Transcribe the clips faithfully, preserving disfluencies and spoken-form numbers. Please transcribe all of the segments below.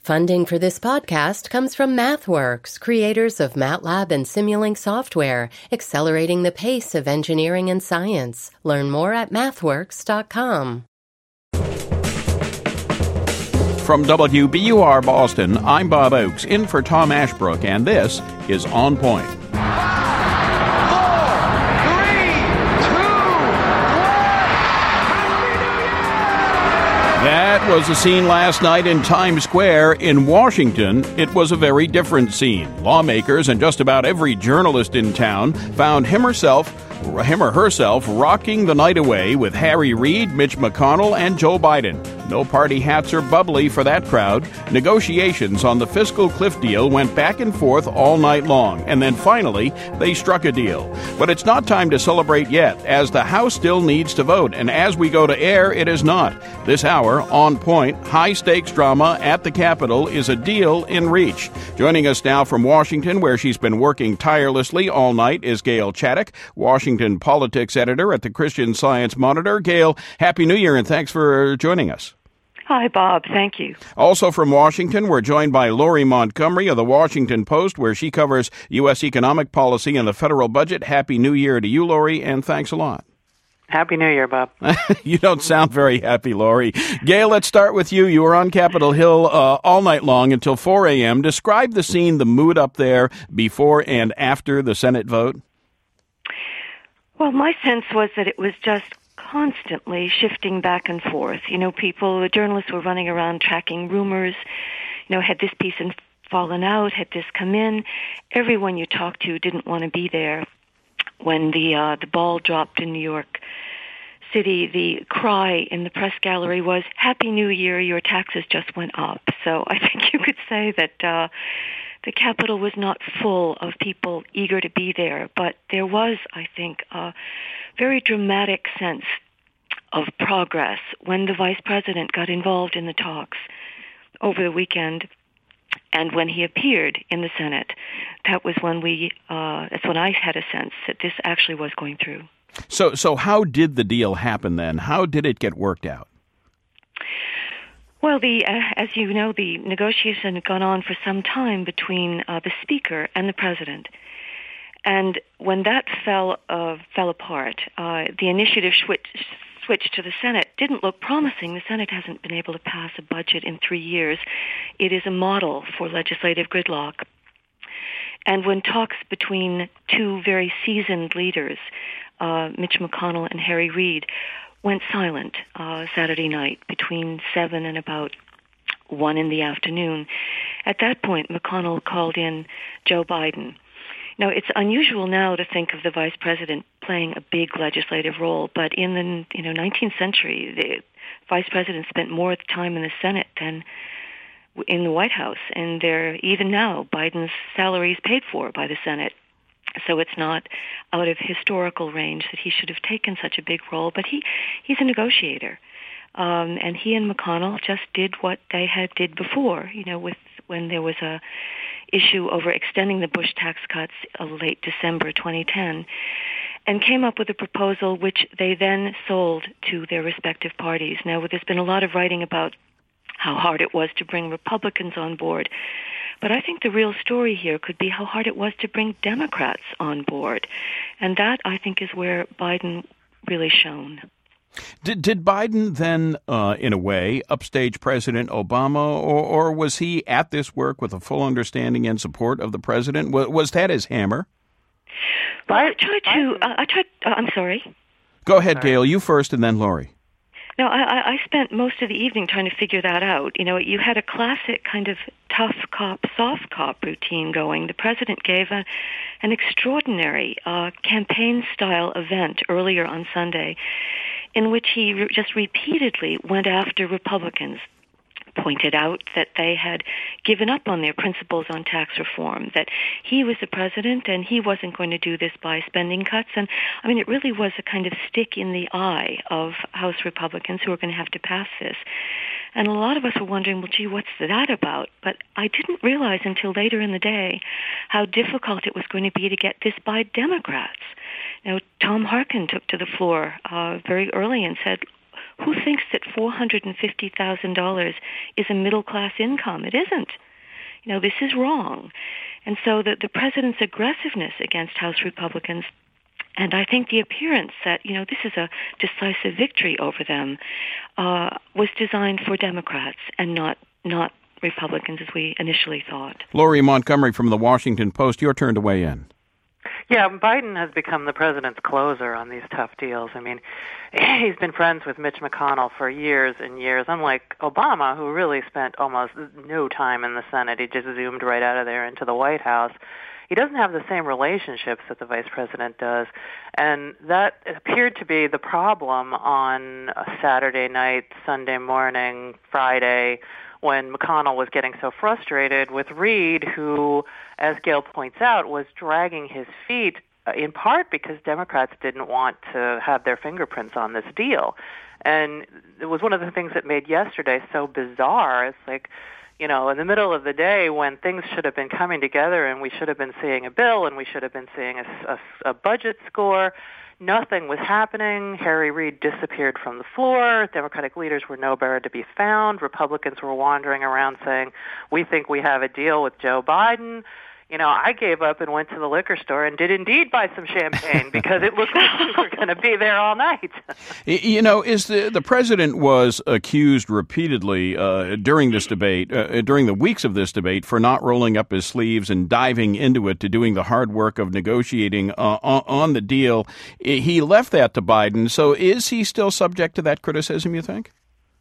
Funding for this podcast comes from MathWorks, creators of MATLAB and Simulink software, accelerating the pace of engineering and science. Learn more at mathworks dot com. From W B U R Boston, I'm Bob Oakes, in for Tom Ashbrook, and this is On Point. That was a scene last night in Times Square in Washington. It was a very different scene. Lawmakers and just about every journalist in town found him herself, him or herself rocking the night away with Harry Reid, Mitch McConnell, and Joe Biden. No party hats or bubbly for that crowd. Negotiations on the fiscal cliff deal went back and forth all night long, and then finally, they struck a deal. But it's not time to celebrate yet, as the House still needs to vote, and as we go to air, it is not. This hour, On Point, high-stakes drama at the Capitol is a deal in reach. Joining us now from Washington, where she's been working tirelessly all night, is Gail Chaddock, Washington politics editor at the Christian Science Monitor. Gail, Happy New Year, and thanks for joining us. Hi, Bob. Thank you. Also from Washington, we're joined by Lori Montgomery of the Washington Post, where she covers U S economic policy and the federal budget. Happy New Year to you, Lori, and thanks a lot. Happy New Year, Bob. You don't sound very happy, Lori. Gail, let's start with you. You were on Capitol Hill uh, all night long until four a.m. Describe the scene, the mood up there before and after the Senate vote. Well, my sense was that it was just constantly shifting back and forth. You know, people, the journalists were running around tracking rumors. You know, had this piece fallen out? Had this come in? Everyone you talked to didn't want to be there. When the uh, the ball dropped in New York City, the cry in the press gallery was, "Happy New Year, your taxes just went up." So I think you could say that uh, the Capitol was not full of people eager to be there, but there was, I think, a very dramatic sense of progress when the Vice President got involved in the talks over the weekend. And when he appeared in the Senate, that was when we, uh, that's when I had a sense that this actually was going through. So, so how did the deal happen then? How did it get worked out? Well, the uh, as you know, the negotiation had gone on for some time between uh, the Speaker and the President. And when that fell uh, fell apart, uh, the initiative switched, switched to the Senate. Didn't look promising. The Senate hasn't been able to pass a budget in three years. It is a model for legislative gridlock. And when talks between two very seasoned leaders, uh, Mitch McConnell and Harry Reid, went silent uh, Saturday night between seven and about one in the afternoon, at that point, McConnell called in Joe Biden. Now, it's unusual now to think of the vice president playing a big legislative role, but in the you know nineteenth century, the vice president spent more time in the Senate than in the White House, and they're, even now, Biden's salary is paid for by the Senate. So it's not out of historical range that he should have taken such a big role, but he, he's a negotiator. Um, and he and McConnell just did what they had did before, you know, with when there was a issue over extending the Bush tax cuts uh, late December twenty ten, and came up with a proposal which they then sold to their respective parties. Now, there's been a lot of writing about how hard it was to bring Republicans on board, but I think the real story here could be how hard it was to bring Democrats on board, and that, I think, is where Biden really shone. Did did Biden then, uh, in a way, upstage President Obama, or, or was he at this work with a full understanding and support of the president? Was, was that his hammer? Well, I tried to. Uh, I tried. Uh, I'm sorry. Go ahead, Gail. You first, and then Lori. No, I, I spent most of the evening trying to figure that out. You know, you had a classic kind of tough cop, soft cop routine going. The president gave a, an extraordinary uh, campaign-style event earlier on Sunday, in which he re- just repeatedly went after Republicans, pointed out that they had given up on their principles on tax reform, that he was the president and he wasn't going to do this by spending cuts. And, I mean, it really was a kind of stick in the eye of House Republicans who were going to have to pass this. And a lot of us were wondering, well, gee, what's that about? But I didn't realize until later in the day how difficult it was going to be to get this by Democrats. Now, Tom Harkin took to the floor uh, very early and said, Who thinks that four hundred fifty thousand dollars is a middle-class income? It isn't. You know, this is wrong. And so the, the president's aggressiveness against House Republicans, and I think the appearance that, you know, this is a decisive victory over them, uh, was designed for Democrats and not not Republicans as we initially thought. Laurie Montgomery from the Washington Post, your turn to weigh in. Yeah, Biden has become the president's closer on these tough deals. I mean, he's been friends with Mitch McConnell for years and years, unlike Obama, who really spent almost no time in the Senate. He just zoomed right out of there into the White House. He doesn't have the same relationships that the vice president does, and that appeared to be the problem on Saturday night, Sunday morning, Friday, when McConnell was getting so frustrated with Reid, who, as Gail points out, was dragging his feet in part because Democrats didn't want to have their fingerprints on this deal. And it was one of the things that made yesterday so bizarre. It's like, you know, in the middle of the day when things should have been coming together and we should have been seeing a bill and we should have been seeing a, a, a budget score, nothing was happening. Harry Reid disappeared from the floor. Democratic leaders were nowhere to be found. Republicans were wandering around saying, we think we have a deal with Joe Biden. You know, I gave up and went to the liquor store and did indeed buy some champagne because it looked like we were going to be there all night. You know, is the the president was accused repeatedly uh, during this debate, uh, during the weeks of this debate, for not rolling up his sleeves and diving into it, to doing the hard work of negotiating uh, on the deal. He left that to Biden. So is he still subject to that criticism, you think?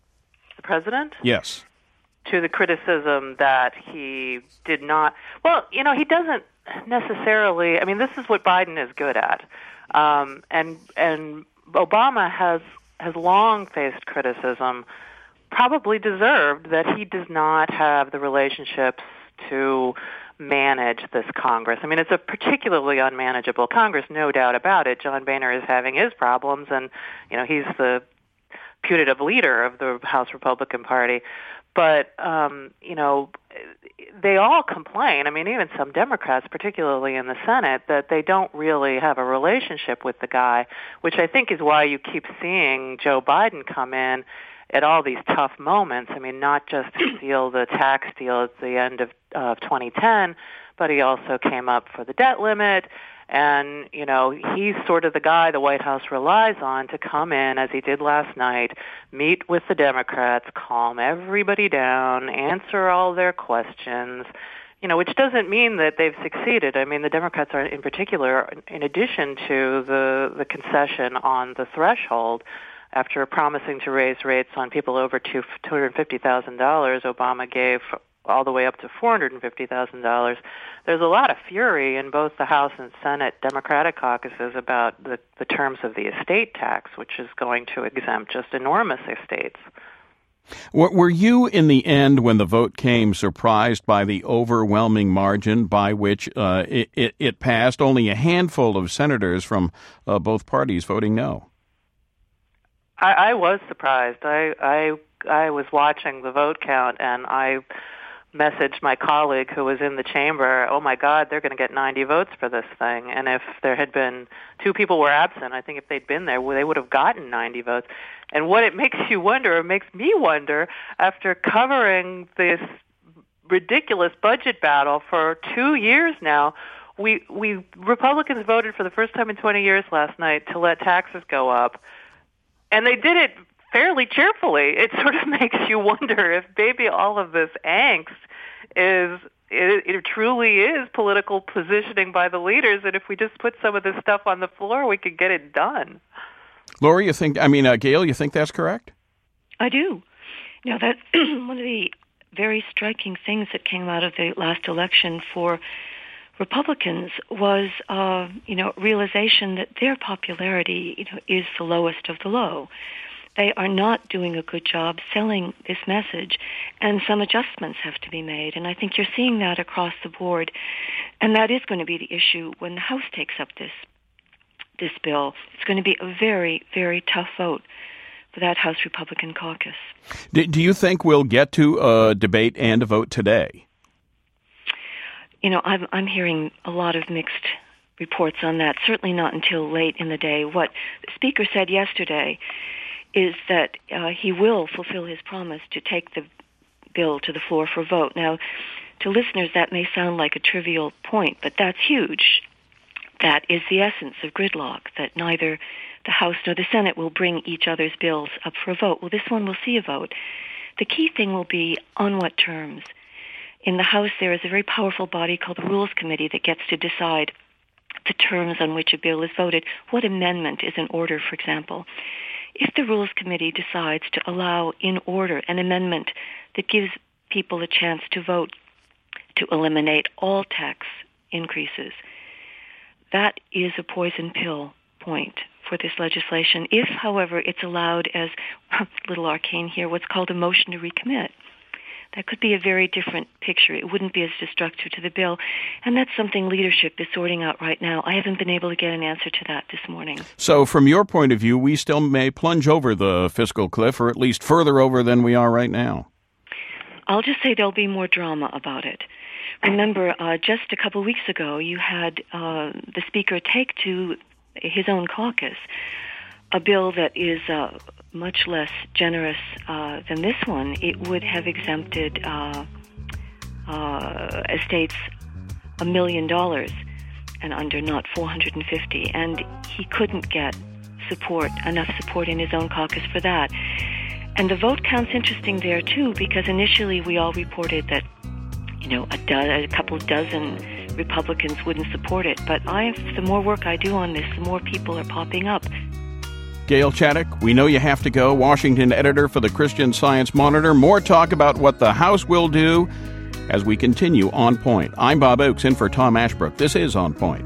The president? Yes. To the criticism that he did not, well, you know, he doesn't necessarily, I mean, this is what Biden is good at. Um, and and Obama has has long faced criticism, probably deserved, that he does not have the relationships to manage this Congress. I mean, it's a particularly unmanageable Congress, no doubt about it. John Boehner is having his problems, and, you know, he's the putative leader of the House Republican Party. But, um, you know, they all complain, I mean, even some Democrats, particularly in the Senate, that they don't really have a relationship with the guy, which I think is why you keep seeing Joe Biden come in at all these tough moments. I mean, not just to seal the tax deal at the end of, of twenty ten, but he also came up for the debt limit. And, you know, he's sort of the guy the White House relies on to come in, as he did last night, meet with the Democrats, calm everybody down, answer all their questions, you know, which doesn't mean that they've succeeded. I mean, the Democrats are, in particular, in addition to the, the concession on the threshold, after promising to raise rates on people over two hundred fifty thousand dollars, Obama gave all the way up to four hundred fifty thousand dollars. There's a lot of fury in both the House and Senate Democratic caucuses about the, the terms of the estate tax, which is going to exempt just enormous estates. Were you, in the end, when the vote came, surprised by the overwhelming margin by which uh, it, it, it passed? Only a handful of senators from uh, both parties voting no. I, I was surprised. I, I I was watching the vote count, and I messaged my colleague who was in the chamber, oh my God, they're going to get ninety votes for this thing. And if there had been two people were absent, I think if they'd been there, well, they would have gotten ninety votes. And what it makes you wonder, or makes me wonder, after covering this ridiculous budget battle for two years now, we we Republicans voted for the first time in twenty years last night to let taxes go up. And they did it fairly cheerfully. It sort of makes you wonder if maybe all of this angst is, it, it truly is political positioning by the leaders, and if we just put some of this stuff on the floor, we could get it done. Laurie, you think, I mean, uh, Gail, you think that's correct? I do. You know, that's one of the very striking things that came out of the last election for Republicans was, uh, you know, realization that their popularity, you know, is the lowest of the low. They are not doing a good job selling this message, and some adjustments have to be made. And I think you're seeing that across the board, and that is going to be the issue when the House takes up this this bill. It's going to be a very, very tough vote for that House Republican caucus. Do, do you think we'll get to a debate and a vote today? You know, I'm, I'm hearing a lot of mixed reports on that, certainly not until late in the day. What the Speaker said yesterday is that uh, he will fulfill his promise to take the bill to the floor for vote. Now, to listeners, that may sound like a trivial point, but that's huge. That is the essence of gridlock, that neither the House nor the Senate will bring each other's bills up for a vote. Well, this one will see a vote. The key thing will be on what terms. In the House, there is a very powerful body called the Rules Committee that gets to decide the terms on which a bill is voted. What amendment is in order, for example? If the Rules Committee decides to allow in order an amendment that gives people a chance to vote to eliminate all tax increases, that is a poison pill point for this legislation. If, however, it's allowed as, a little arcane here, what's called a motion to recommit, that could be a very different picture. It wouldn't be as destructive to the bill. And that's something leadership is sorting out right now. I haven't been able to get an answer to that this morning. So from your point of view, we still may plunge over the fiscal cliff, or at least further over than we are right now. I'll just say there'll be more drama about it. Remember, uh, just a couple of weeks ago, you had uh, the Speaker take to his own caucus a bill that is uh, much less generous uh, than this one. It would have exempted uh, uh, estates a million dollars and under, not four hundred fifty. And he couldn't get support, enough support in his own caucus for that. And the vote count's interesting there too, because initially we all reported that, you know, a, do- a couple dozen Republicans wouldn't support it. But I, the more work I do on this, the more people are popping up. Gail Chaddock, we know you have to go. Washington editor for the Christian Science Monitor. More talk about what the House will do as we continue On Point. I'm Bob Oakes, in for Tom Ashbrook. This is On Point.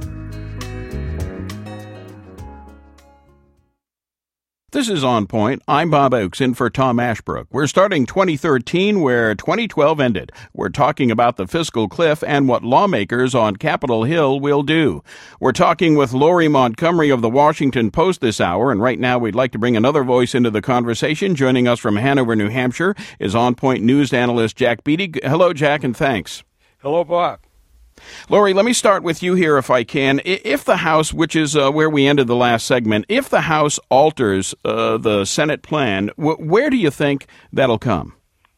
This is On Point. I'm Bob Oakes, in for Tom Ashbrook. We're starting twenty thirteen where twenty twelve ended. We're talking about the fiscal cliff and what lawmakers on Capitol Hill will do. We're talking with Laurie Montgomery of the Washington Post this hour, and right now we'd like to bring another voice into the conversation. Joining us from Hanover, New Hampshire is On Point news analyst Jack Beatty. Hello, Jack, and thanks. Hello, Bob. Laurie, let me start with you here if I can. If the House, which is uh, where we ended the last segment, if the House alters uh, the Senate plan, wh- where do you think that'll come?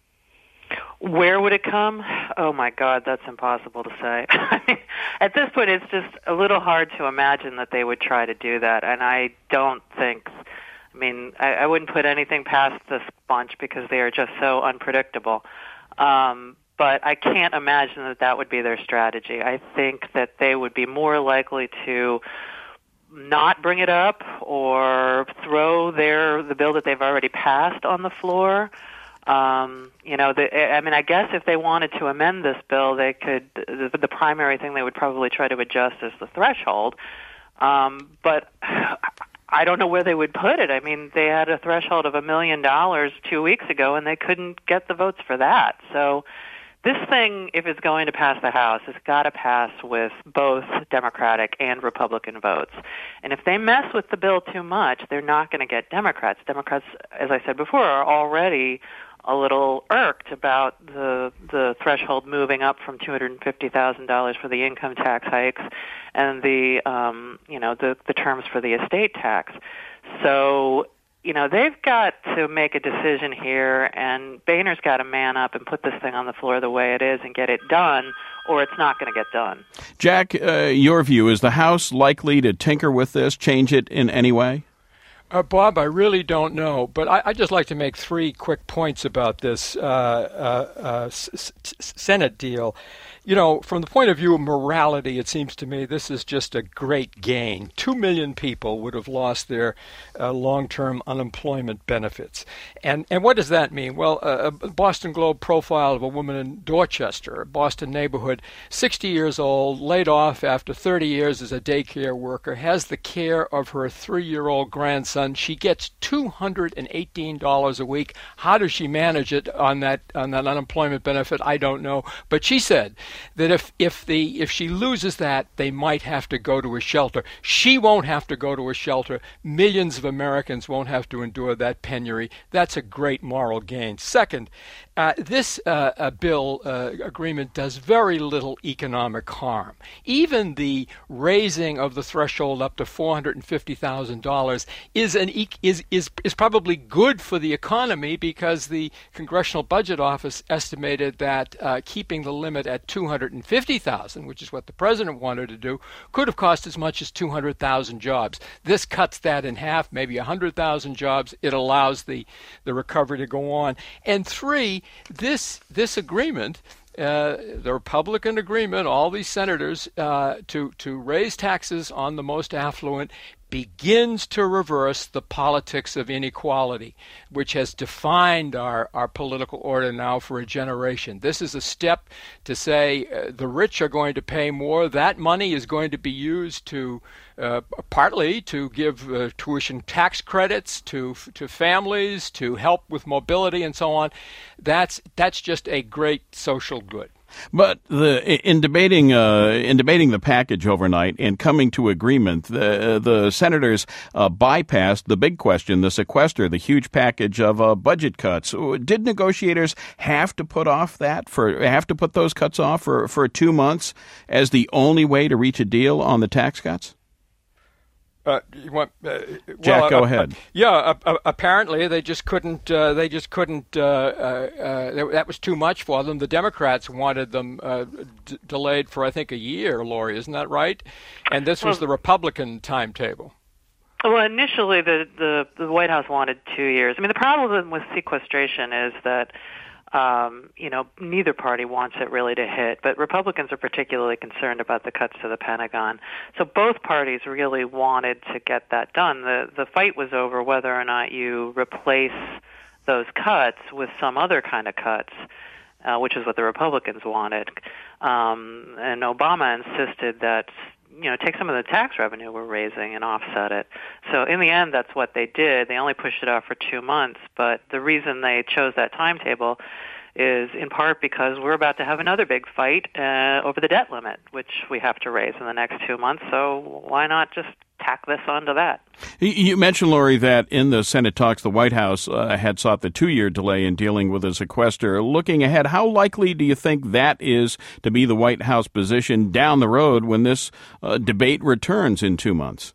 Where would it come? Oh, my God, that's impossible to say. I mean, at this point, it's just a little hard to imagine that they would try to do that, and I don't think, I mean, I, I wouldn't put anything past this bunch because they are just so unpredictable. Um But I can't imagine that that would be their strategy. I think that they would be more likely to not bring it up or throw their the bill that they've already passed on the floor. Um, you know, the, I mean, I guess if they wanted to amend this bill, they could. The, the primary thing they would probably try to adjust is the threshold. Um, but I don't know where they would put it. I mean, they had a threshold of a million dollars two weeks ago, and they couldn't get the votes for that. So this thing, if it's going to pass the House, has got to pass with both Democratic and Republican votes. And if they mess with the bill too much, they're not going to get Democrats. Democrats, as I said before, are already a little irked about the the threshold moving up from two hundred fifty thousand dollars for the income tax hikes and the um, you know the the terms for the estate tax. So, you know, they've got to make a decision here, and Boehner's got to man up and put this thing on the floor the way it is and get it done, or it's not going to get done. Jack, uh, your view, is the House likely to tinker with this, change it in any way? Uh, Bob, I really don't know, but I, I'd just like to make three quick points about this uh, uh, uh, s- s- Senate deal. You know, from the point of view of morality, it seems to me this is just a great gain. Two million people would have lost their uh, long-term unemployment benefits. And and what does that mean? Well, uh, a Boston Globe profile of a woman in Dorchester, a Boston neighborhood, sixty years old, laid off after thirty years as a daycare worker, has the care of her three-year-old grandson. She gets two hundred eighteen dollars a week. How does she manage it on that on that unemployment benefit? I don't know. But she said that if if the if she loses that, they might have to go to a shelter. She won't have to go to a shelter. Millions of Americans won't have to endure that penury. That's a great moral gain. Second, Uh, this uh, uh, bill uh, agreement does very little economic harm. Even the raising of the threshold up to four hundred fifty thousand dollars is an e- is is is probably good for the economy, because the Congressional Budget Office estimated that uh, keeping the limit at two hundred fifty thousand dollars, which is what the president wanted to do, could have cost as much as two hundred thousand jobs. This cuts that in half, maybe one hundred thousand jobs. It allows the the recovery to go on. And three, This this agreement, uh, the Republican agreement, all these senators uh, to to raise taxes on the most affluent, begins to reverse the politics of inequality, which has defined our, our political order now for a generation. This is a step to say uh, the rich are going to pay more. That money is going to be used to uh, partly to give uh, tuition tax credits to to families, to help with mobility and so on. That's that's just a great social good. But the in debating uh, in debating the package overnight and coming to agreement, the the senators uh, bypassed the big question, the sequester, the huge package of uh, budget cuts. Did negotiators have to put off that for have to put those cuts off for, for two months as the only way to reach a deal on the tax cuts? Uh, you want, uh, Jack, well, go uh, ahead. Uh, yeah, uh, uh, apparently they just couldn't. Uh, they just couldn't. Uh, uh, that was too much for them. The Democrats wanted them uh, d- delayed for, I think, a year. Lori, isn't that right? And this was well, the Republican timetable. Well, initially the, the the White House wanted two years. I mean, the problem with sequestration is that. Um, you know, neither party wants it really to hit, but Republicans are particularly concerned about the cuts to the Pentagon. So both parties really wanted to get that done. The the fight was over whether or not you replace those cuts with some other kind of cuts, uh, which is what the Republicans wanted. Um, and Obama insisted that, you know, take some of the tax revenue we're raising and offset it. So in the end, that's what they did. They only pushed it off for two months. But the reason they chose that timetable is in part because we're about to have another big fight uh, over the debt limit, which we have to raise in the next two months. So why not just tack this onto that? You mentioned, Lori, that in the Senate talks, the White House uh, had sought the two-year delay in dealing with the sequester. Looking ahead, how likely do you think that is to be the White House position down the road when this uh, debate returns in two months?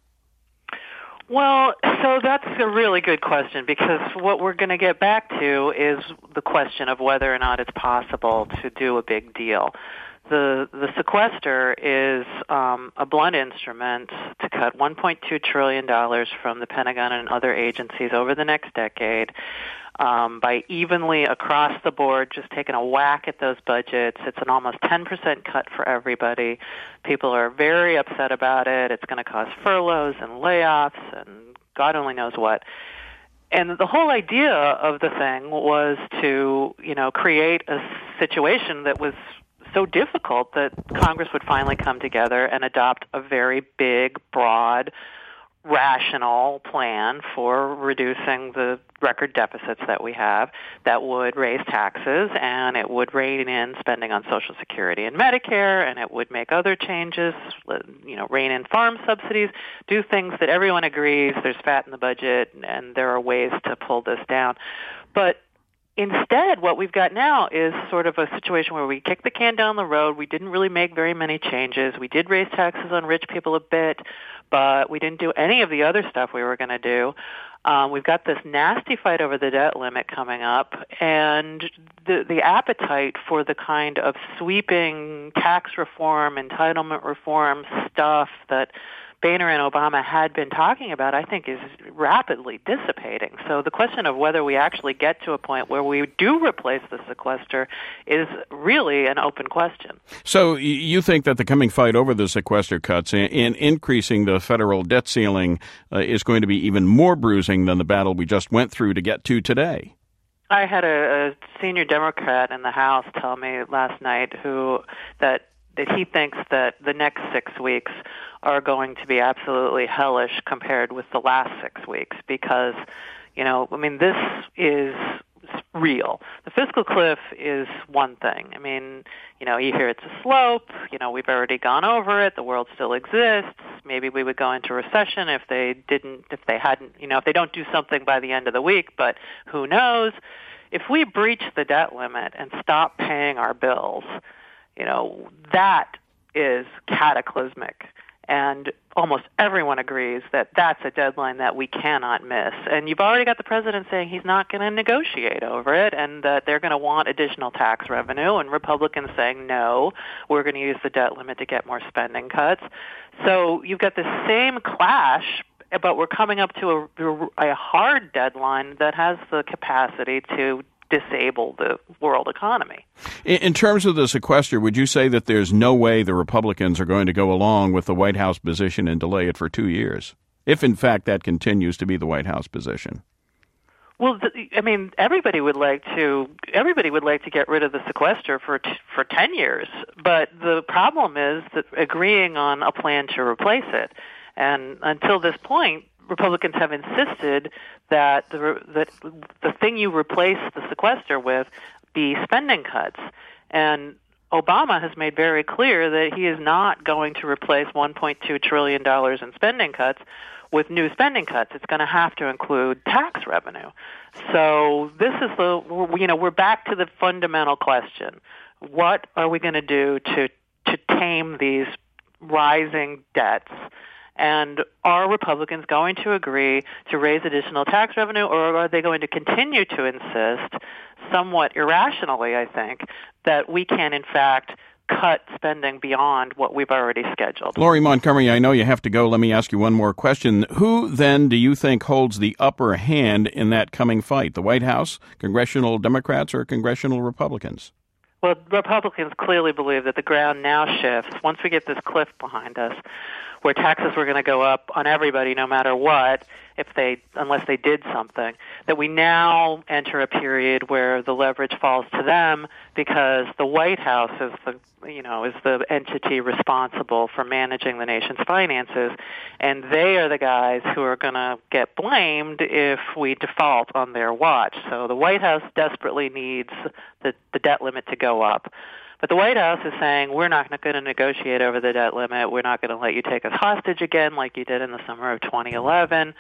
Well, so that's a really good question, because what we're going to get back to is the question of whether or not it's possible to do a big deal. The the sequester is um, a blunt instrument to cut one point two trillion dollars from the Pentagon and other agencies over the next decade um, by evenly across the board just taking a whack at those budgets. It's an almost ten percent cut for everybody. People are very upset about it. It's going to cause furloughs and layoffs and God only knows what. And the whole idea of the thing was to, you know, create a situation that was so difficult that Congress would finally come together and adopt a very big, broad, rational plan for reducing the record deficits that we have that would raise taxes, and it would rein in spending on Social Security and Medicare, and it would make other changes, you know, rein in farm subsidies, do things that everyone agrees there's fat in the budget and there are ways to pull this down. But instead, what we've got now is sort of a situation where we kicked the can down the road. We didn't really make very many changes. We did raise taxes on rich people a bit, but we didn't do any of the other stuff we were going to do. Um, we've got this nasty fight over the debt limit coming up, and the, the appetite for the kind of sweeping tax reform, entitlement reform stuff that Boehner and Obama had been talking about, I think, is rapidly dissipating. So the question of whether we actually get to a point where we do replace the sequester is really an open question. So you think that the coming fight over the sequester cuts and increasing the federal debt ceiling uh, is going to be even more bruising than the battle we just went through to get to today? I had a, a senior Democrat in the House tell me last night who that that he thinks that the next six weeks are going to be absolutely hellish compared with the last six weeks because, you know, I mean, this is real. The fiscal cliff is one thing. I mean, you know, you hear it's a slope. You know, we've already gone over it. The world still exists. Maybe we would go into recession if they didn't, if they hadn't, you know, if they don't do something by the end of the week, but who knows? if we breach the debt limit and stop paying our bills, you know, that is cataclysmic. And almost everyone agrees that that's a deadline that we cannot miss. And you've already got the president saying he's not going to negotiate over it and that they're going to want additional tax revenue, and Republicans saying, no, we're going to use the debt limit to get more spending cuts. So you've got the same clash, but we're coming up to a, a hard deadline that has the capacity to disable the world economy. In terms of the sequester, would you say that there's no way the Republicans are going to go along with the White House position and delay it for two years, if in fact that continues to be the White House position? Well, the, I mean, everybody would like to. Everybody would like to get rid of the sequester for t- for ten years, but the problem is that agreeing on a plan to replace it. And until this point, Republicans have insisted that the that the thing you replace the sequester with be spending cuts. And Obama has made very clear that he is not going to replace one point two trillion dollars in spending cuts with new spending cuts. It's going to have to include tax revenue. So this is the, you know, we're back to the fundamental question. What are we going to do to to tame these rising debts? And are Republicans going to agree to raise additional tax revenue, or are they going to continue to insist, somewhat irrationally, I think, that we can, in fact, cut spending beyond what we've already scheduled? Laurie Montgomery, I know you have to go. Let me ask you one more question. Who, then, do you think holds the upper hand in that coming fight? The White House, congressional Democrats, or congressional Republicans? Well, Republicans clearly believe that the ground now shifts once we get this cliff behind us, where taxes were going to go up on everybody no matter what, if they unless they did something, that we now enter a period where the leverage falls to them because the White House is the you know is the entity responsible for managing the nation's finances, and they are the guys who are going to get blamed if we default on their watch. So the White House desperately needs the, the debt limit to go up. But the White House is saying, we're not going to negotiate over the debt limit. We're not going to let you take us hostage again like you did in the summer of twenty eleven.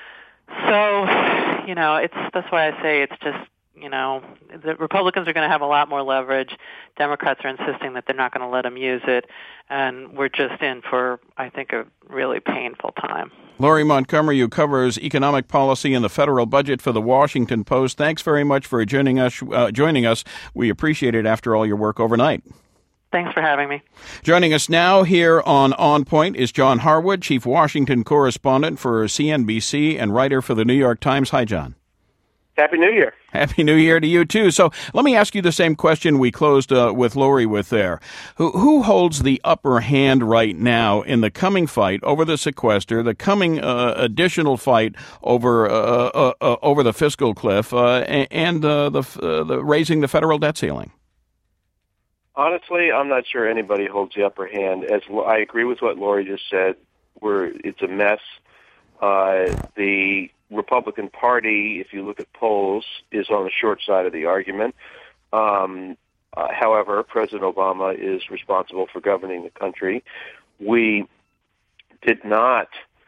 So, you know, it's that's why I say it's just, you know, the Republicans are going to have a lot more leverage. Democrats are insisting that they're not going to let them use it. And we're just in for, I think, a really painful time. Laurie Montgomery, who covers economic policy and the federal budget for the Washington Post. Thanks very much for joining us. Uh, joining us. We appreciate it after all your work overnight. Thanks for having me. Joining us now here on On Point is John Harwood, Chief Washington Correspondent for C N B C and writer for the New York Times. Hi, John. Happy New Year. Happy New Year to you, too. So let me ask you the same question we closed uh, with Laurie with there. Who, who holds the upper hand right now in the coming fight over the sequester, the coming uh, additional fight over uh, uh, uh, over the fiscal cliff, uh, and uh, the, uh, the raising the federal debt ceiling? Honestly, I'm not sure anybody holds the upper hand. As I agree with what Laurie just said, we're, it's a mess. Uh, the Republican Party, if you look at polls, is on the short side of the argument. Um, uh, however, President Obama is responsible for governing the country. We did not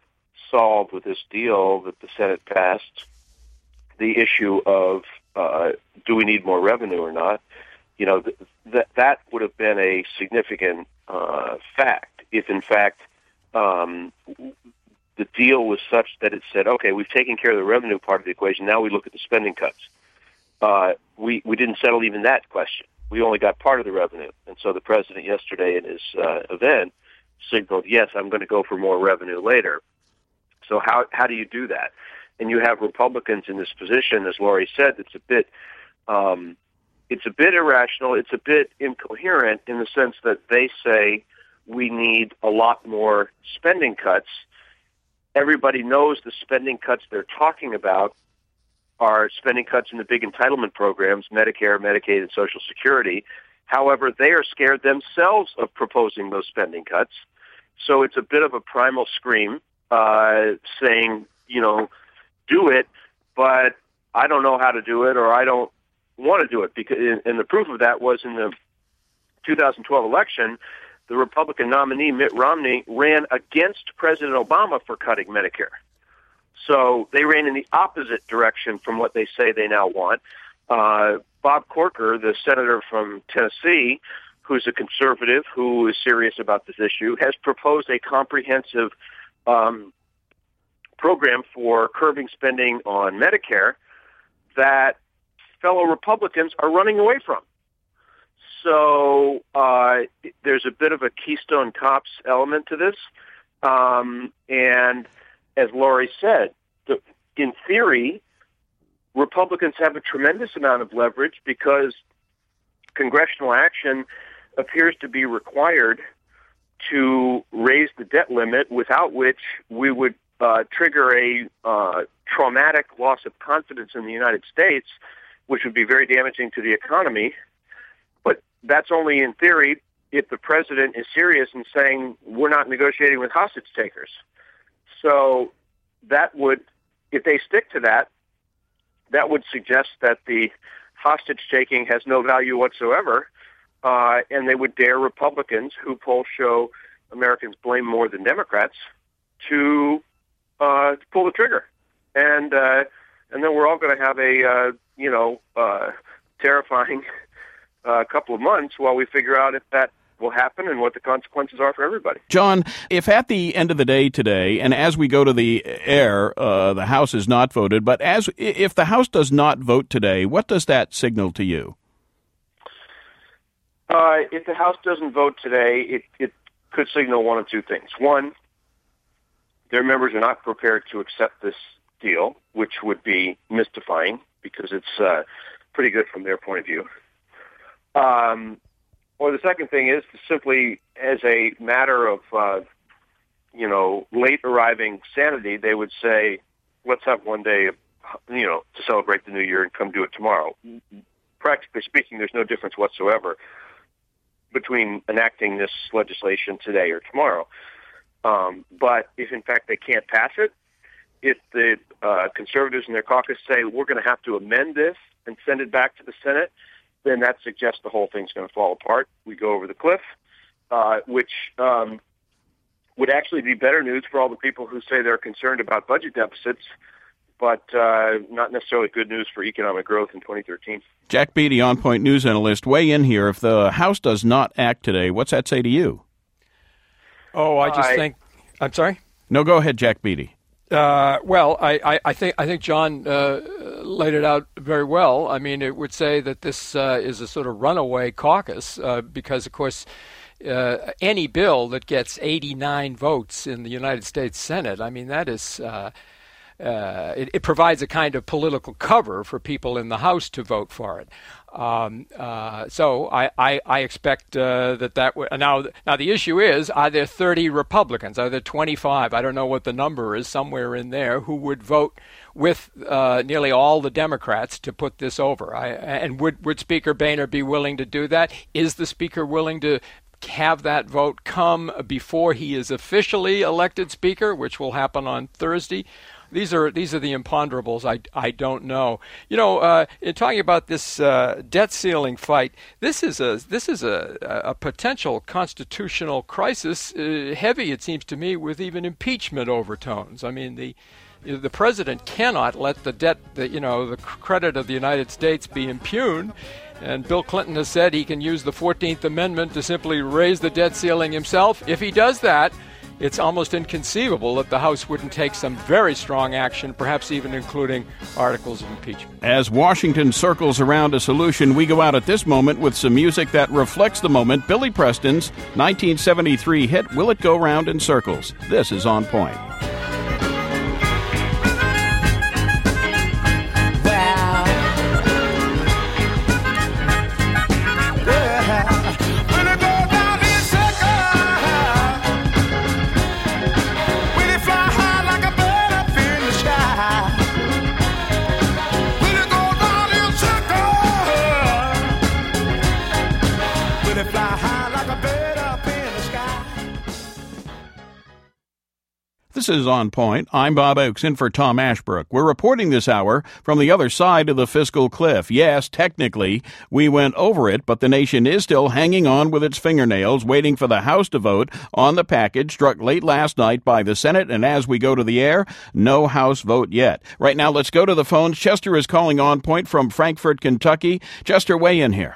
solve with this deal that the Senate passed the issue of uh, do we need more revenue or not. You know, th- that that would have been a significant uh, fact if, in fact, um, the deal was such that it said, okay, we've taken care of the revenue part of the equation. Now we look at the spending cuts. Uh, we we didn't settle even that question. We only got part of the revenue. And so the president yesterday in his uh, event signaled, yes, I'm going to go for more revenue later. So how how do you do that? And you have Republicans in this position, as Laurie said, it's a bit um, it's a bit irrational. It's a bit incoherent in the sense that they say we need a lot more spending cuts. Everybody knows the spending cuts they're talking about are spending cuts in the big entitlement programs, Medicare, Medicaid, and Social Security. However, they are scared themselves of proposing those spending cuts. So it's a bit of a primal scream uh, saying, you know, do it, but I don't know how to do it, or I don't want to do it. Because, and the proof of that was in the two thousand twelve election, the Republican nominee, Mitt Romney, ran against President Obama for cutting Medicare. So they ran in the opposite direction from what they say they now want. uh, Bob Corker, the senator from Tennessee, who's a conservative who is serious about this issue, has proposed a comprehensive um, program for curbing spending on Medicare that fellow Republicans are running away from. So uh, there's a bit of a Keystone Cops element to this. Um, and as Laurie said, the, in theory, Republicans have a tremendous amount of leverage because congressional action appears to be required to raise the debt limit, without which we would uh, trigger a uh, traumatic loss of confidence in the United States, which would be very damaging to the economy. But that's only in theory if the president is serious in saying we're not negotiating with hostage takers. So that would, if they stick to that, that would suggest that the hostage taking has no value whatsoever, uh, and they would dare Republicans, who polls show Americans blame more than Democrats, to, uh, to pull the trigger. And uh, and then we're all going to have a uh, you know uh, terrifying uh, couple of months while we figure out if that will happen and what the consequences are for everybody. John, if at the end of the day today, and as we go to the air, uh, the House is not voted, but as if the House does not vote today, what does that signal to you? Uh, if the House doesn't vote today, it, it could signal one of two things. One, their members are not prepared to accept this deal, which would be mystifying because it's uh, pretty good from their point of view. Um, or the second thing is simply as a matter of, uh, you know, late arriving sanity, they would say, let's have one day, you know, to celebrate the new year and come do it tomorrow. Practically speaking, there's no difference whatsoever between enacting this legislation today or tomorrow. Um, but if, in fact, they can't pass it, if the uh, conservatives in their caucus say we're going to have to amend this and send it back to the Senate, then that suggests the whole thing's going to fall apart. We go over the cliff, uh, which um, would actually be better news for all the people who say they're concerned about budget deficits, but uh, not necessarily good news for economic growth in twenty thirteen. Jack Beatty, On Point news analyst, weigh in here. If the House does not act today, what's that say to you? Oh, I just I, think – I'm sorry? No, go ahead, Jack Beatty. Uh, well, I, I, I think I think John uh, laid it out very well. I mean, it would say that this uh, is a sort of runaway caucus uh, because, of course, uh, any bill that gets eighty-nine votes in the United States Senate, I mean, that is uh, uh, it, it provides a kind of political cover for people in the House to vote for it. Um, uh, so I, I, I expect uh, that that w- now now the issue is, are there thirty Republicans? Are there twenty-five? I don't know what the number is, somewhere in there, who would vote with uh, nearly all the Democrats to put this over? I, and would would Speaker Boehner be willing to do that? Is the Speaker willing to have that vote come before he is officially elected Speaker, which will happen on Thursday? These are these are the imponderables. I, I don't know. You know, uh, in talking about this uh, debt ceiling fight, this is a this is a, a potential constitutional crisis, uh, heavy, it seems to me, with even impeachment overtones. I mean, the the president cannot let the debt, the, you know, the credit of the United States be impugned. And Bill Clinton has said he can use the fourteenth Amendment to simply raise the debt ceiling himself. If he does that, it's almost inconceivable that the House wouldn't take some very strong action, perhaps even including articles of impeachment. As Washington circles around a solution, we go out at this moment with some music that reflects the moment. Billy Preston's nineteen seventy-three hit, Will It Go Round in Circles? This is On Point. The This is On Point. I'm Bob Oakes in for Tom Ashbrook. We're reporting this hour from the other side of the fiscal cliff. Yes, technically, we went over it, but the nation is still hanging on with its fingernails, waiting for the House to vote on the package struck late last night by the Senate. And as we go to the air, no House vote yet. Right now, let's go to the phones. Chester is calling On Point from Frankfort, Kentucky. Chester, weigh in here.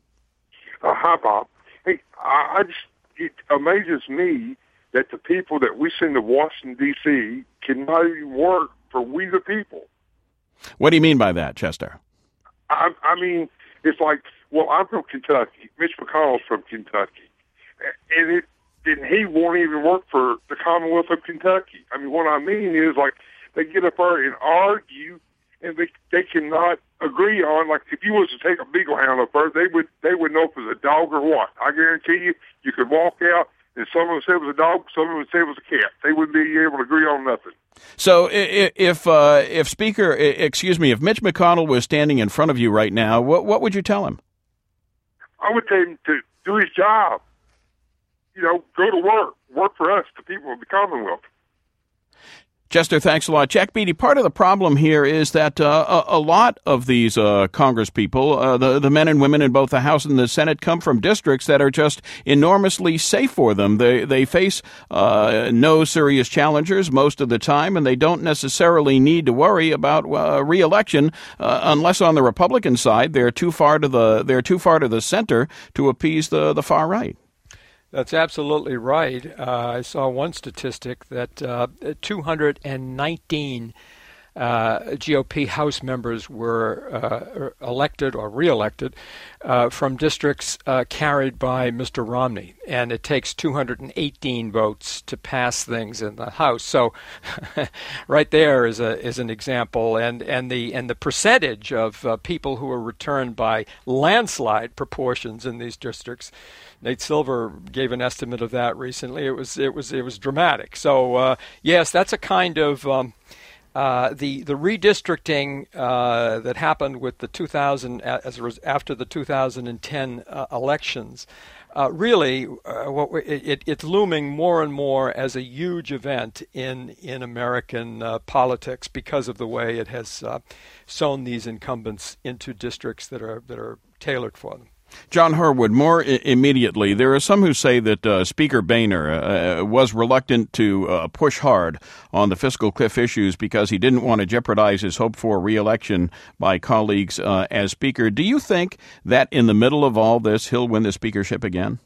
Uh, hi, Bob. Hey, I, I just, it amazes me that the people that we send to Washington, D C cannot even work for we the people. What do you mean by that, Chester? I, I mean, it's like, well, I'm from Kentucky. Mitch McConnell's from Kentucky. And it, and he won't even work for the Commonwealth of Kentucky. I mean, what I mean is, like, they get up there and argue, and they they cannot agree on, like, if you was to take a beagle hound up there, they would, they would know if it was a dog or what. I guarantee you, you could walk out, and some of them said it was a dog, some of them said it was a cat. They wouldn't be able to agree on nothing. So if uh, if Speaker, excuse me, if Mitch McConnell was standing in front of you right now, what what would you tell him? I would tell him to do his job. You know, go to work. Work for us, the people of the Commonwealth. Chester, thanks a lot. Jack Beatty, part of the problem here is that uh, a, a lot of these uh, Congress people, uh, the, the men and women in both the House and the Senate, come from districts that are just enormously safe for them. They they face uh, no serious challengers most of the time, and they don't necessarily need to worry about uh, re-election uh, unless on the Republican side they're too far to the they're too far to the center to appease the, the far right. That's absolutely right. Uh, I saw one statistic that uh, two hundred nineteen uh, G O P House members were uh, elected or re-elected uh, from districts uh, carried by Mister Romney, and it takes two hundred eighteen votes to pass things in the House. So, right there is a is an example, and and the and the percentage of uh, people who are returned by landslide proportions in these districts. Nate Silver gave an estimate of that recently. It was it was it was dramatic. So uh, yes, that's a kind of um, uh, the the redistricting uh, that happened with the two thousand as after the two thousand ten uh, elections. Uh, really, uh, what we, it, it's looming more and more as a huge event in in American uh, politics because of the way it has uh, sewn these incumbents into districts that are that are tailored for them. John Harwood, more I- immediately, there are some who say that uh, Speaker Boehner uh, was reluctant to uh, push hard on the fiscal cliff issues because he didn't want to jeopardize his hope for re-election by colleagues uh, as Speaker. Do you think that in the middle of all this, he'll win the speakership again?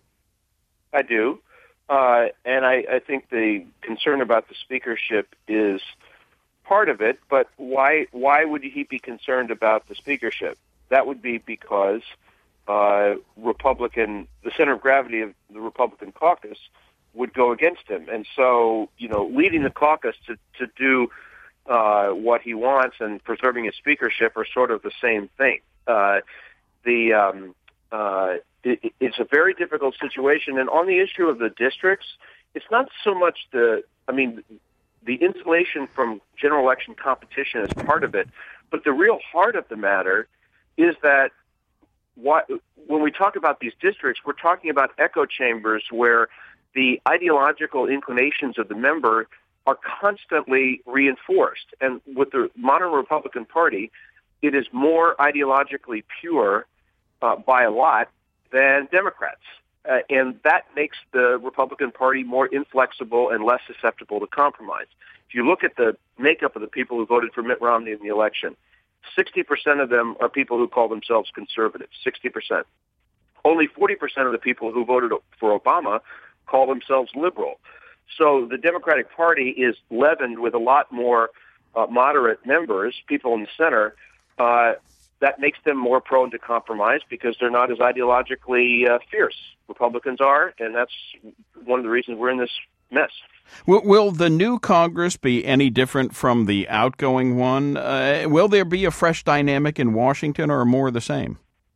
I do. Uh, and I, I think the concern about the speakership is part of it, but why why would he be concerned about the speakership? That would be because Uh, Republican, the center of gravity of the Republican caucus would go against him. And so, you know, leading the caucus to, to do uh, what he wants and preserving his speakership are sort of the same thing. Uh, the um, uh, it, it's a very difficult situation. And on the issue of the districts, it's not so much the, I mean, the insulation from general election competition is part of it, but the real heart of the matter is that What, when we talk about these districts, we're talking about echo chambers where the ideological inclinations of the member are constantly reinforced. And with the modern Republican Party, it is more ideologically pure uh, by a lot than Democrats. Uh, and that makes the Republican Party more inflexible and less susceptible to compromise. If you look at the makeup of the people who voted for Mitt Romney in the election, sixty percent of them are people who call themselves conservatives, sixty percent. Only forty percent of the people who voted for Obama call themselves liberal. So the Democratic Party is leavened with a lot more uh, moderate members, people in the center. Uh, that makes them more prone to compromise because they're not as ideologically uh, fierce. Republicans are, and that's one of the reasons we're in this mess. Will, will the new Congress be any different from the outgoing one? Uh, will there be a fresh dynamic in Washington, or more of the same?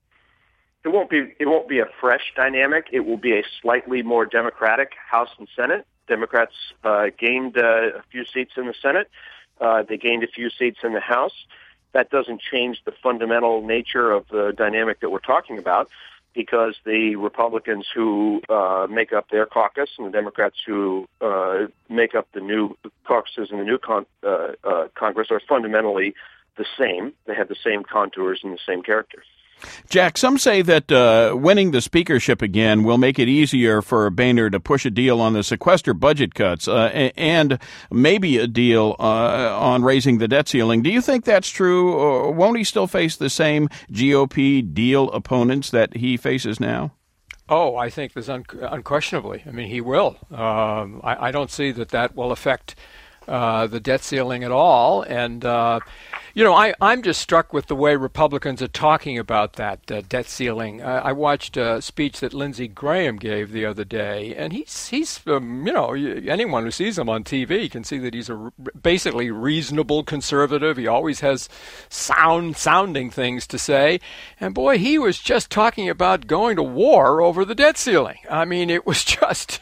It won't be. It won't be a fresh dynamic. It will be a slightly more Democratic House and Senate. Democrats uh, gained uh, a few seats in the Senate. Uh, they gained a few seats in the House. That doesn't change the fundamental nature of the dynamic that we're talking about. because the Republicans who uh, make up their caucus and the Democrats who uh, make up the new caucuses in the new con- uh, uh, Congress are fundamentally the same. They have the same contours and the same characters. Jack, some say that uh, winning the speakership again will make it easier for Boehner to push a deal on the sequester budget cuts uh, and maybe a deal uh, on raising the debt ceiling. Do you think that's true, or won't he still face the same G O P deal opponents that he faces now? Oh, I think there's un- unquestionably. I mean, he will. Um, I, I don't see that that will affect uh, the debt ceiling at all. And, uh, you know, I, I'm just struck with the way Republicans are talking about that uh, debt ceiling. Uh, I watched a speech that Lindsey Graham gave the other day, and he's, he's um, you know, anyone who sees him on T V can see that he's a basically reasonable conservative. He always has sound sounding things to say. And, boy, he was just talking about going to war over the debt ceiling. I mean, it was just,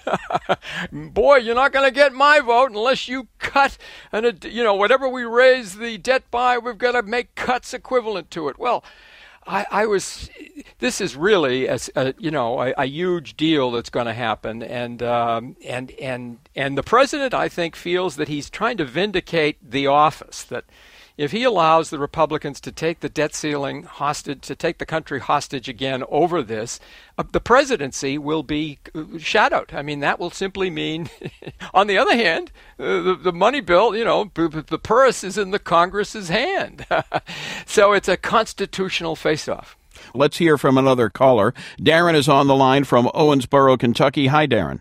boy, you're not going to get my vote unless you cut, and you know, whatever we raise the debt by, we've got to make cuts equivalent to it. Well, I, I was. This is really a, a you know a, a huge deal that's going to happen, and um, and and and the president, I think, feels that he's trying to vindicate the office. That if he allows the Republicans to take the debt ceiling hostage, to take the country hostage again over this, uh, the presidency will be shadowed. I mean, that will simply mean, on the other hand, uh, the, the money bill, you know, the purse is in the Congress's hand. So it's a constitutional face-off. Let's hear from another caller. Darren is on the line from Owensboro, Kentucky. Hi, Darren.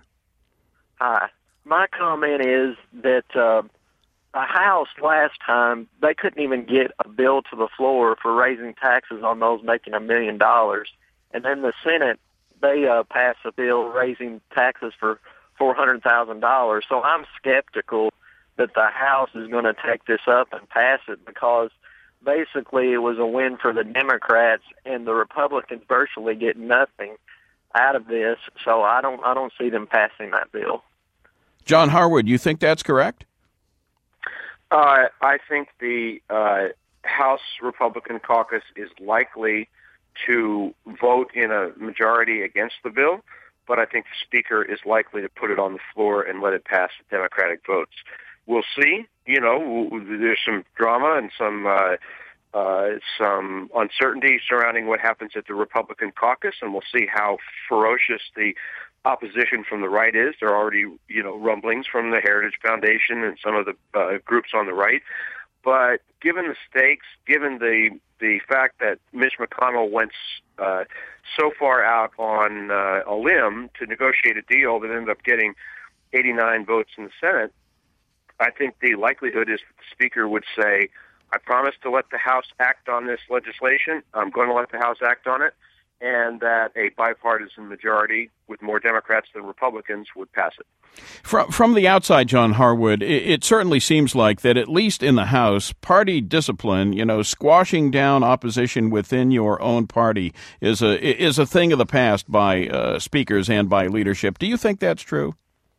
Hi. My comment is that uh, the House last time, they couldn't even get a bill to the floor for raising taxes on those making a million dollars. And then the Senate, they uh, passed a bill raising taxes for four hundred thousand dollars. So I'm skeptical that the House is going to take this up and pass it, because basically it was a win for the Democrats, and the Republicans virtually get nothing out of this. So I don't, I don't see them passing that bill. John Harwood, you think that's correct? Uh, I think the uh, House Republican caucus is likely to vote in a majority against the bill, but I think the Speaker is likely to put it on the floor and let it pass the Democratic votes. We'll see. You know, there's some drama and some uh, uh, some uncertainty surrounding what happens at the Republican caucus, and we'll see how ferocious the opposition from the right is. There are already, you know, rumblings from the Heritage Foundation and some of the uh, groups on the right. But given the stakes, given the the fact that Mitch McConnell went uh, so far out on uh, a limb to negotiate a deal that ended up getting eighty-nine votes in the Senate, I think the likelihood is that the Speaker would say, I promise to let the House act on this legislation. I'm going to let the House act on it, and that a bipartisan majority with more Democrats than Republicans would pass it. From from the outside, John Harwood, it, it certainly seems like that at least in the House, party discipline, you know, squashing down opposition within your own party is a is a thing of the past by uh, speakers and by leadership. Do you think that's true?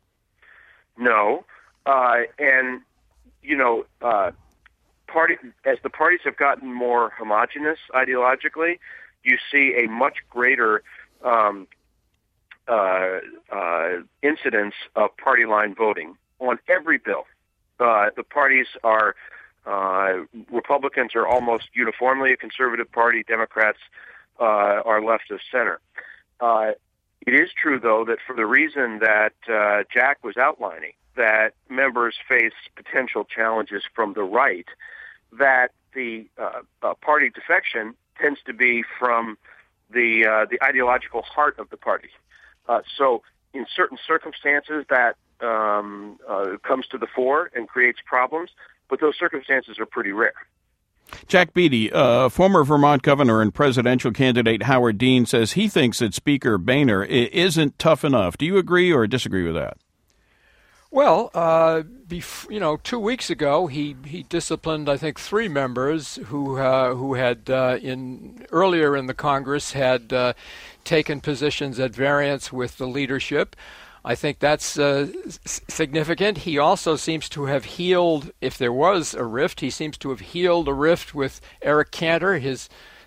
No, uh, and you know, uh, party as the parties have gotten more homogenous ideologically, you see a much greater um, uh, uh, incidence of party line voting on every bill. Uh, the parties are, uh, Republicans are almost uniformly a conservative party. Democrats uh, are left of center. Uh, it is true, though, that for the reason that uh, Jack was outlining, that members face potential challenges from the right, that the uh, uh, party defection tends to be from the uh, the ideological heart of the party. Uh, so in certain circumstances that um, uh, comes to the fore and creates problems, but those circumstances are pretty rare. Jack Beatty, uh, former Vermont governor and presidential candidate Howard Dean, says he thinks that Speaker Boehner isn't tough enough. Do you agree or disagree with that? Well, uh, bef- you know, two weeks ago he, he disciplined, I think, three members who uh, who had uh, in earlier in the Congress had uh, taken positions at variance with the leadership. I think that's uh, s- significant. He also seems to have healed, if there was a rift, he seems to have healed a rift with Eric Cantor, his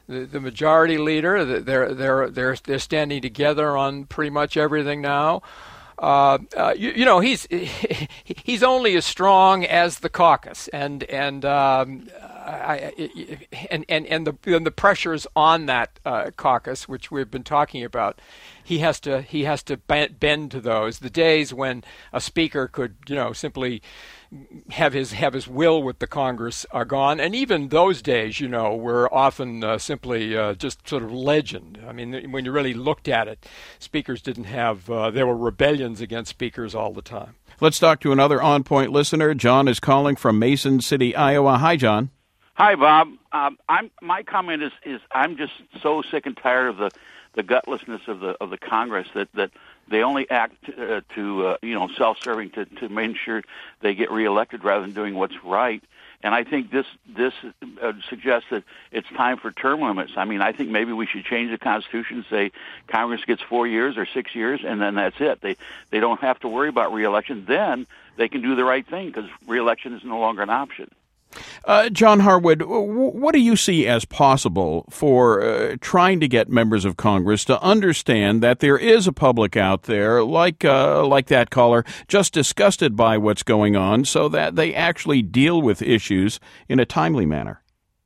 the, the majority leader. They're they're they're they're standing together on pretty much everything now. Uh, uh, you, you know, he's he's only as strong as the caucus, and and um, I, and and and the and the pressures on that uh, caucus, which we've been talking about. He has to he has to bend to those. The days when a speaker could, you know, simply have his have his will with the Congress are gone, and even those days, you know, were often uh, simply uh, just sort of legend. I mean, when you really looked at it, speakers didn't have uh, there were rebellions against speakers all the time. Let's talk to another On Point listener. John is calling from Mason City, Iowa. Hi, John. Hi, Bob. Um, I'm my comment is is I'm just so sick and tired of the. the gutlessness of the of the Congress that, that they only act uh, to uh, you know self-serving to to make sure they get reelected rather than doing what's right. And I think this this uh, suggests that it's time for term limits. I mean, I think maybe we should change the Constitution, say Congress gets four years or six years, and then that's it. They they don't have to worry about reelection. Then they can do the right thing because reelection is no longer an option. Uh, John Harwood, what do you see as possible for uh, trying to get members of Congress to understand that there is a public out there, like uh, like that caller, just disgusted by what's going on, so that they actually deal with issues in a timely manner?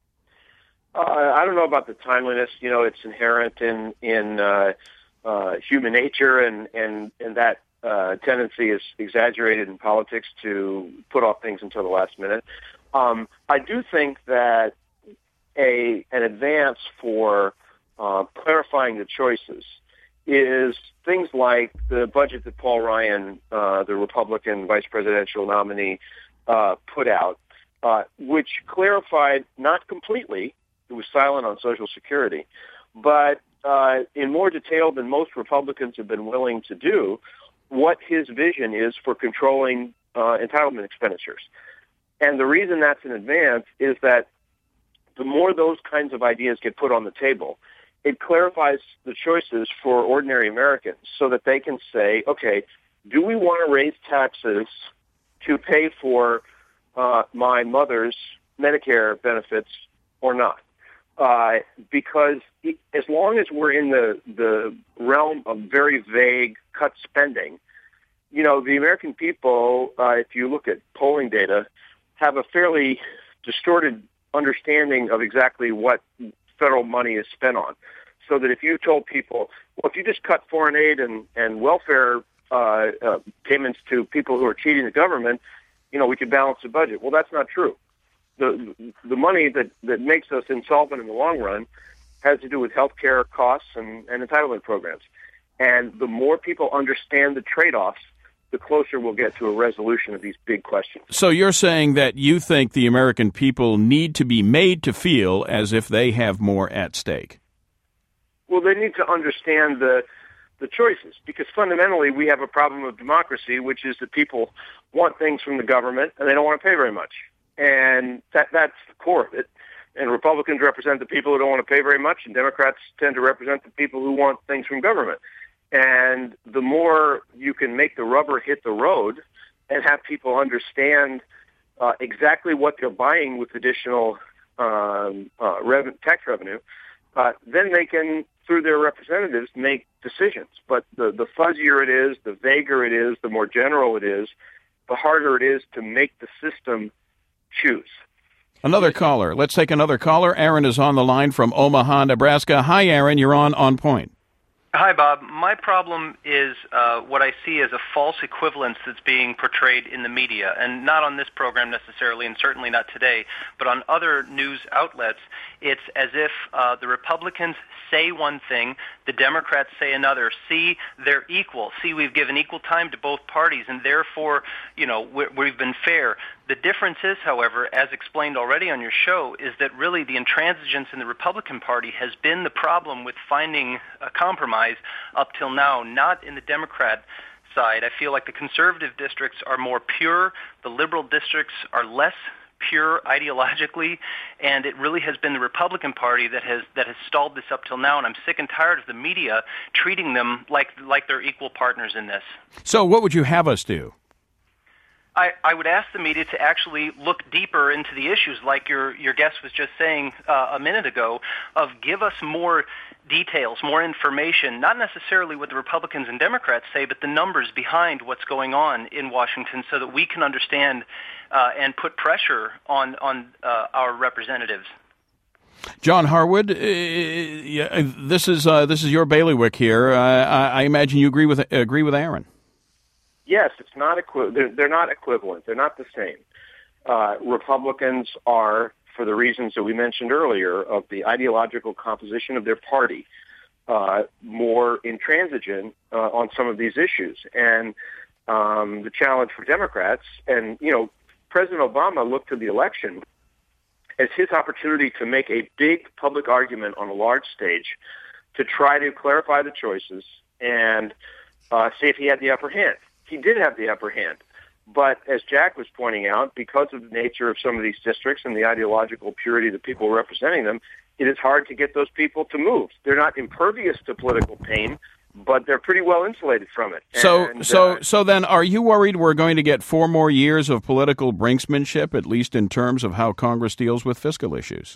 Uh, I don't know about the timeliness. You know, it's inherent in in uh, uh, human nature, and and and that uh, tendency is exaggerated in politics to put off things until the last minute. Um, I do think that a an advance for uh, clarifying the choices is things like the budget that Paul Ryan, uh, the Republican vice presidential nominee, uh, put out, uh, which clarified, not completely, it was silent on Social Security, but uh, in more detail than most Republicans have been willing to do, what his vision is for controlling uh, entitlement expenditures. And the reason that's an advance is that the more those kinds of ideas get put on the table, it clarifies the choices for ordinary Americans so that they can say, okay, do we want to raise taxes to pay for uh, my mother's Medicare benefits or not? Uh, because it, as long as we're in the, the realm of very vague cut spending, you know, the American people, uh, if you look at polling data, have a fairly distorted understanding of exactly what federal money is spent on. So that if you told people, well, if you just cut foreign aid and, and welfare uh, uh, payments to people who are cheating the government, you know, we could balance the budget. Well, that's not true. The the money that, that makes us insolvent in the long run has to do with health care costs and, and entitlement programs. And the more people understand the trade-offs, the closer we'll get to a resolution of these big questions. So you're saying that you think the American people need to be made to feel as if they have more at stake? Well, they need to understand the the choices, because fundamentally we have a problem of democracy, which is that people want things from the government and they don't want to pay very much. And that that's the core of it. And Republicans represent the people who don't want to pay very much, and Democrats tend to represent the people who want things from government. And the more you can make the rubber hit the road and have people understand uh, exactly what they're buying with additional um, uh, rev- tax revenue, uh, then they can, through their representatives, make decisions. But the, the fuzzier it is, the vaguer it is, the more general it is, the harder it is to make the system choose. Another caller. Let's take another caller. Aaron is on the line from Omaha, Nebraska. Hi, Aaron. You're on On Point. Hi, Bob. My problem is uh, what I see as a false equivalence that's being portrayed in the media, and not on this program necessarily, and certainly not today, but on other news outlets. It's as if uh, the Republicans say one thing, the Democrats say another. See, they're equal. See, we've given equal time to both parties, and therefore, you know, we're, we've been fair. The difference is, however, as explained already on your show, is that really the intransigence in the Republican Party has been the problem with finding a compromise up till now, not in the Democrat side. I feel like the conservative districts are more pure, the liberal districts are less pure ideologically, and it really has been the Republican Party that has that has stalled this up till now, and I'm sick and tired of the media treating them like like they're equal partners in this. So what would you have us do? I, I would ask the media to actually look deeper into the issues, like your, your guest was just saying uh, a minute ago, of give us more details, more information, not necessarily what the Republicans and Democrats say, but the numbers behind what's going on in Washington so that we can understand uh, and put pressure on, on uh, our representatives. John Harwood, uh, yeah, this is uh, this is your bailiwick here. Uh, I, I imagine you agree with agree with Aaron. Yes, it's not equi- they're, they're not equivalent. They're not the same. Uh, Republicans are, for the reasons that we mentioned earlier, of the ideological composition of their party, uh, more intransigent uh, on some of these issues. And um, the challenge for Democrats, and, you know, President Obama looked to the election as his opportunity to make a big public argument on a large stage to try to clarify the choices and uh, see if he had the upper hand. He did have the upper hand. But as Jack was pointing out, because of the nature of some of these districts and the ideological purity of the people representing them, it is hard to get those people to move. They're not impervious to political pain, but they're pretty well insulated from it. So, and, so, uh, so then, are you worried we're going to get four more years of political brinksmanship, at least in terms of how Congress deals with fiscal issues?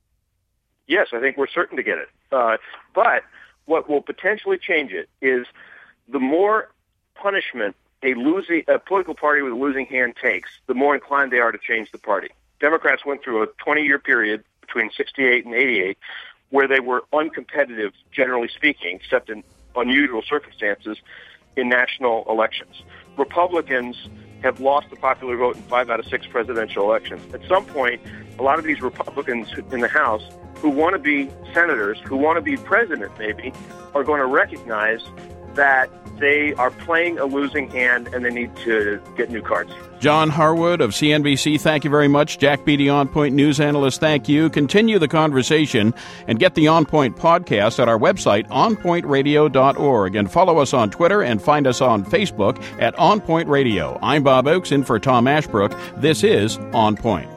Yes, I think we're certain to get it. Uh, but what will potentially change it is the more punishment a losing a political party with a losing hand takes, the more inclined they are to change the party. Democrats went through a twenty-year period between sixty-eight and eighty-eight where they were uncompetitive, generally speaking, except in unusual circumstances in national elections. Republicans have lost the popular vote in five out of six presidential elections. At some point, a lot of these Republicans in the House who want to be senators, who want to be president maybe, are going to recognize that they are playing a losing hand and they need to get new cards. John Harwood of C N B C, thank you very much. Jack Beatty, On Point News Analyst, thank you. Continue the conversation and get the On Point podcast at our website, on point radio dot org. And follow us on Twitter and find us on Facebook at On Point Radio. I'm Bob Oakes in for Tom Ashbrook. This is On Point.